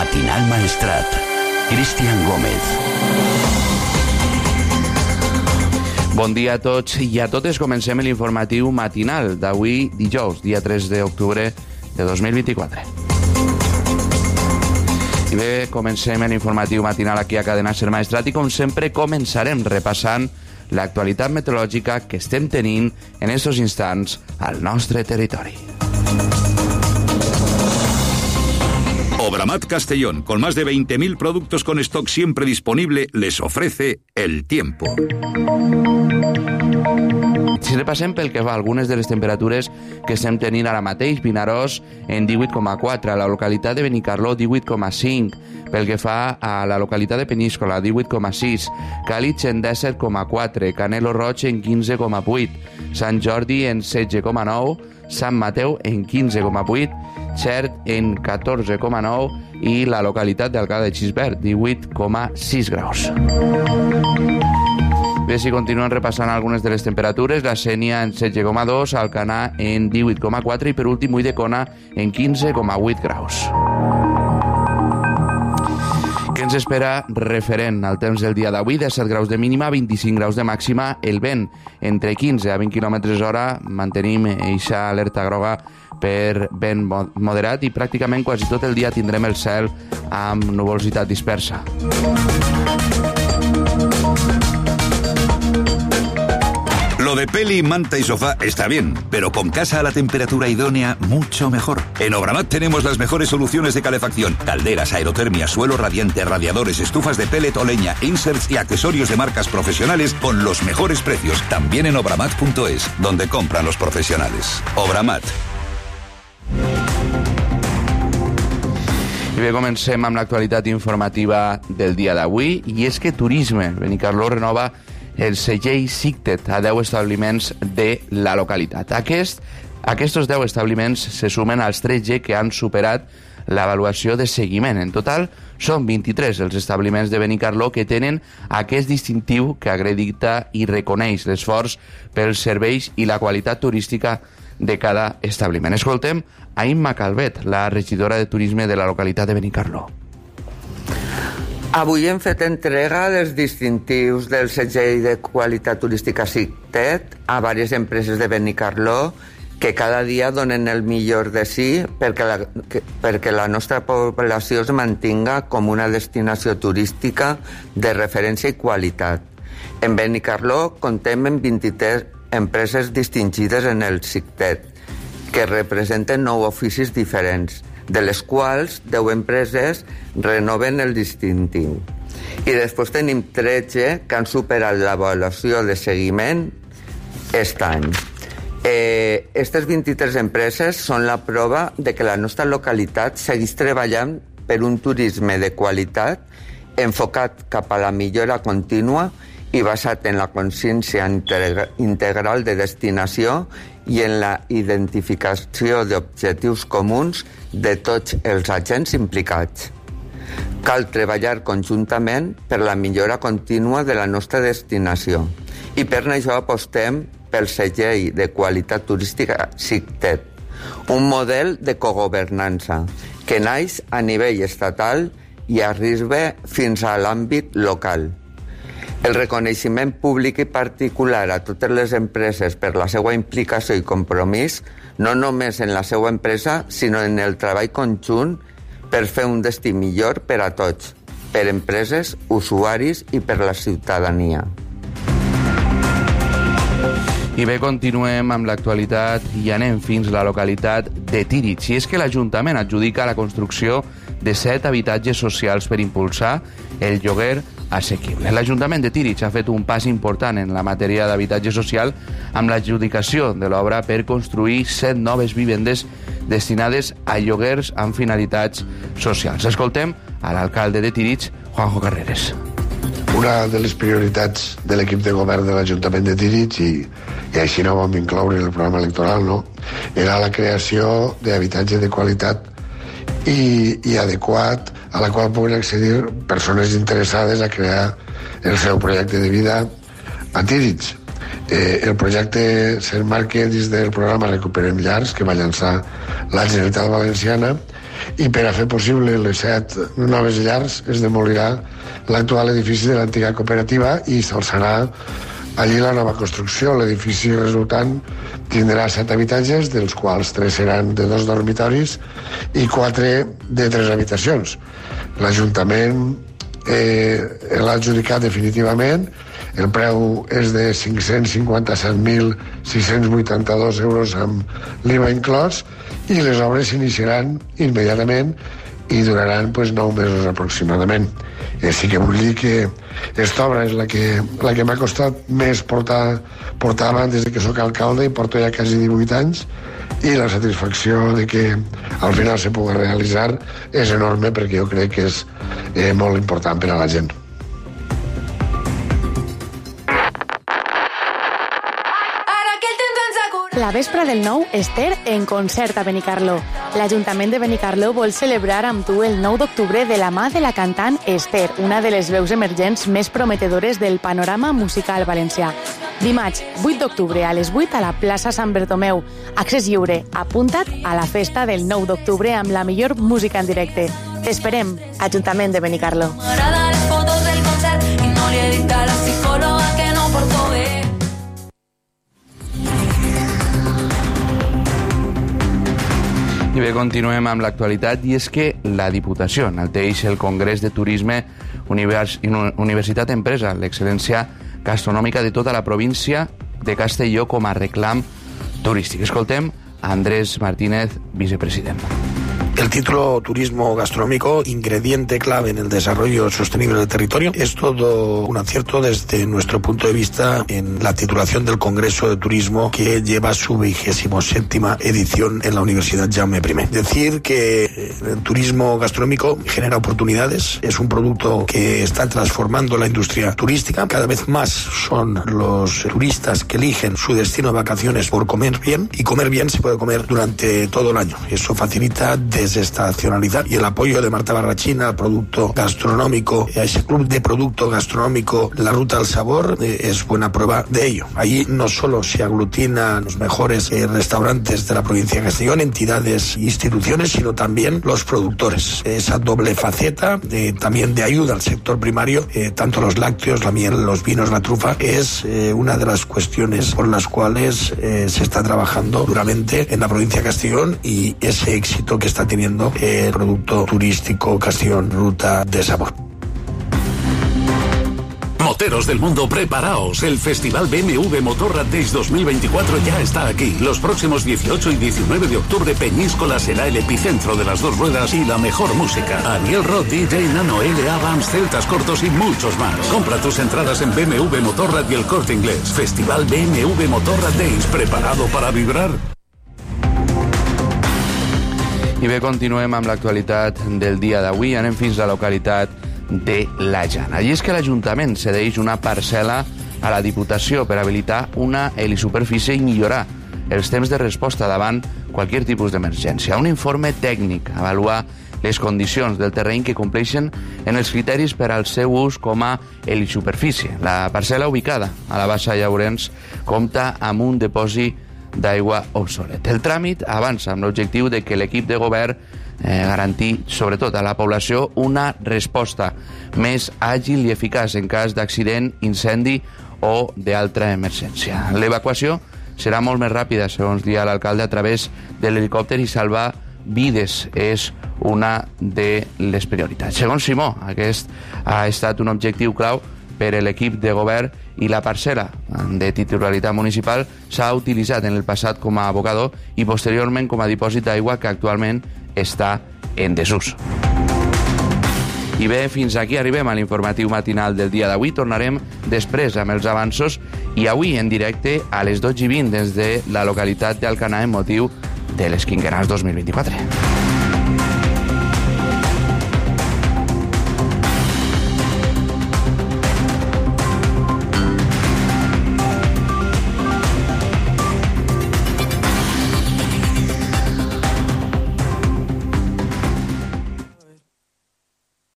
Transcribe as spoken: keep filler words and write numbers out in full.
Matinal Maestrat. Cristian Gómez. Bon dia a tots i a totes. Comencem l'informatiu matinal d'avui, dijous, dia tres d'octubre de dos mil vint-i-quatre. I bé, comencem l'informatiu matinal aquí a Cadena Ser Maestrat i, com sempre, començarem repassant l'actualitat meteorològica que estem tenint en estos instants al nostre territori. Obramat Castellón, con más de veinte mil productos con stock siempre disponible, les ofrece el tiempo. Si repassem pel que va a algunes de les temperatures que estem tenint ara mateix, Vinaròs en divuit coma quatre, a la localitat de Benicarló divuit coma cinc, pel que fa a la localitat de Peníscola divuit coma sis, Càlig en disset coma quatre, Canelo Roig en quinze coma vuit, Sant Jordi en setze coma nou, Sant Mateu en quinze coma vuit, Xert en catorze coma nou i la localitat d'Alcalá de Xivert divuit coma sis graus. Bé, si continuen repassant algunes de les temperatures, la Sénia en setze coma dos, Alcanar en divuit coma quatre i per últim Ulldecona en quinze coma vuit graus. Què ens espera referent al temps del dia d'avui? disset graus de mínima, vint-i-cinc graus de màxima, el vent entre quinze a vint quilòmetres hora, mantenim eixa alerta groga per vent moderat i pràcticament quasi tot el dia tindrem el cel amb nuvolositat dispersa. Lo de peli, manta y sofá está bien, pero con casa a la temperatura idónea, mucho mejor. En Obramat tenemos las mejores soluciones de calefacción: calderas, aerotermia, suelo radiante, radiadores, estufas de pellet o leña, inserts y accesorios de marcas profesionales con los mejores precios. También en obramat punto es, donde compran los profesionales. Obramat. I bé, comencem amb l'actualitat informativa del dia d'avui, i és que Turisme Benicarló renova el segell SICTET a deu establiments de la localitat. Aquest, aquests deu establiments se sumen als tretze que han superat l'avaluació de seguiment. En total, són vint-i-tres els establiments de Benicarló que tenen aquest distintiu que acredita i reconeix l'esforç pels serveis i la qualitat turística de cada establiment. Escoltem a Imma Calvet, la regidora de Turisme de la localitat de Benicarló. Avui hem fet entrega dels distintius del segell de qualitat turística SICTET a diverses empreses de Benicarló que cada dia donen el millor de si perquè la, que, perquè la nostra població es mantinga com una destinació turística de referència i qualitat. En Benicarló comptem amb vint-i-tres empreses distingides en el SICTET, que representen nou oficis diferents, de les quals deu empreses renoven el distintiu. I després tenim tretze que han superat l'avaluació de seguiment aquest any. Eh, aquestes vint-i-tres empreses són la prova de que la nostra localitat segueix treballant per un turisme de qualitat enfocat cap a la millora contínua i basat en la consciència integral de destinació i en la identificació d'objectius comuns de tots els agents implicats. Cal treballar conjuntament per la millora contínua de la nostra destinació i per això apostem pel segell de qualitat turística SICTET, un model de cogovernança que naix a nivell estatal i arriba fins a l'àmbit local. El reconeixement públic i particular a totes les empreses per la seva implicació i compromís, no només en la seva empresa, sinó en el treball conjunt per fer un destí millor per a tots, per empreses, usuaris i per la ciutadania. I bé, continuem amb l'actualitat i anem fins a la localitat de Tírig. I és que l'Ajuntament adjudica la construcció de set habitatges socials per impulsar el lloguer assequible. L'Ajuntament de Tírig ha fet un pas important en la matèria d'habitatge social amb l'adjudicació de l'obra per construir set noves vivendes destinades a lloguers amb finalitats socials. Escoltem a l'alcalde de Tírig, Juanjo Carreras. Una de les prioritats de l'equip de govern de l'Ajuntament de Tírig, i, i així no ho vam incloure en el programa electoral, no? Era la creació d'habitatge de qualitat i, i adequat a la qual puguen accedir persones interessades a crear el seu projecte de vida a Tírig. Eh, el projecte s'emmarca dins del programa Recuperem Llars, que va llançar la Generalitat Valenciana, i per a fer possible les set noves llars es demolirà l'actual edifici de l'antiga cooperativa i s'alçarà allí la nova construcció. L'edifici resultant tindrà set habitatges, dels quals tres seran de dos dormitoris i quatre de tres habitacions. L'Ajuntament eh, l'ha adjudicat definitivament. El preu és de cinc-cents cinquanta-set mil sis-cents vuitanta-dos euros amb l'I V A inclòs i les obres s'iniciaran immediatament i duraran pues, nou mesos aproximadament. Eh, sí que vull dir que aquesta obra és la que, la que m'ha costat més portar, portar avant des de que soc alcalde i porto ja quasi divuit anys, i la satisfacció de que al final se pugui realitzar és enorme, perquè jo crec que és eh, molt important per a la gent. La vespra del nou, Esther en concert a Benicarló. L'Ajuntament de Benicarló vol celebrar amb tu el nou d'octubre de la mà de la cantant Esther, una de les veus emergents més prometedores del panorama musical valencià. Dimarts, vuit d'octubre, a les vuit, a la plaça Sant Bertomeu. Accés lliure. Apunta't a la festa del nou d'octubre amb la millor música en directe. T'esperem, Ajuntament de Benicarló. M'agrada les fotos del concert i no li he dit a la psicòloga que no porto bé. I bé, continuem amb l'actualitat, i és que la Diputació enalteix el Congrés de Turisme Univers... Universitat Empresa, l'excel·lència gastronòmica de tota la província de Castelló com a reclam turístic. Escoltem a Andrés Martínez, vicepresident. El título Turismo Gastronómico, ingrediente clave en el desarrollo sostenible del territorio, es todo un acierto desde nuestro punto de vista en la titulación del Congreso de Turismo que lleva su vigésimo séptima edición en la Universidad Jaume I. Decir que el turismo gastronómico genera oportunidades, es un producto que está transformando la industria turística. Cada vez más son los turistas que eligen su destino de vacaciones por comer bien, y comer bien se puede comer durante todo el año. Eso facilita de desestacionalidad, y el apoyo de Marta Barrachín al producto gastronómico, a ese club de producto gastronómico La Ruta al Sabor, eh, es buena prueba de ello. Allí no solo se aglutinan los mejores eh, restaurantes de la provincia de Castellón, entidades e instituciones, sino también los productores. Esa doble faceta eh, también de ayuda al sector primario, eh, tanto los lácteos, la miel, los vinos, la trufa, es eh, una de las cuestiones por las cuales eh, se está trabajando duramente en la provincia de Castellón, y ese éxito que está teniendo el producto turístico Castellón Ruta de Sabor. Moteros del mundo, preparaos. El Festival B M W Motorrad Days dos mil veinticuatro ya está aquí. Los próximos dieciocho y diecinueve de octubre, Peñíscola será el epicentro de las dos ruedas y la mejor música. Ariel Roth, D J Nano, L A, Vams, Celtas Cortos y muchos más. Compra tus entradas en B M W Motorrad y El Corte Inglés. Festival B M W Motorrad Days, ¿preparado para vibrar? I bé, continuem amb l'actualitat del dia d'avui. Anem fins a la localitat de La Jana. I és que l'Ajuntament cedeix una parcel·la a la Diputació per habilitar una helisuperfície i millorar els temps de resposta davant qualsevol tipus d'emergència. Un informe tècnic avalua les condicions del terreny que compleixen en els criteris per al seu ús com a helisuperfície. La parcel·la ubicada a la Bassa Llaurens compta amb un dipòsit d'aigua obsolet. El tràmit avança amb l'objectiu de que l'equip de govern eh, garantir, sobretot a la població, una resposta més àgil i eficaç en cas d'accident, incendi o d'altra emergència. L'evacuació serà molt més ràpida, segons dia l'alcalde, a través de l'helicòpter, i salvar vides és una de les prioritats. Segons Simó, aquest ha estat un objectiu clau per a l'equip de govern, i la parcel·la de titularitat municipal s'ha utilitzat en el passat com a abocador i posteriorment com a dipòsit d'aigua, que actualment està en desús. I bé, fins aquí arribem a l'informatiu matinal del dia d'avui. Tornarem després amb els avanços, i avui en directe a les dotze i vint des de la localitat d'Alcanar, en motiu de les Quinquennals dos mil vint-i-quatre.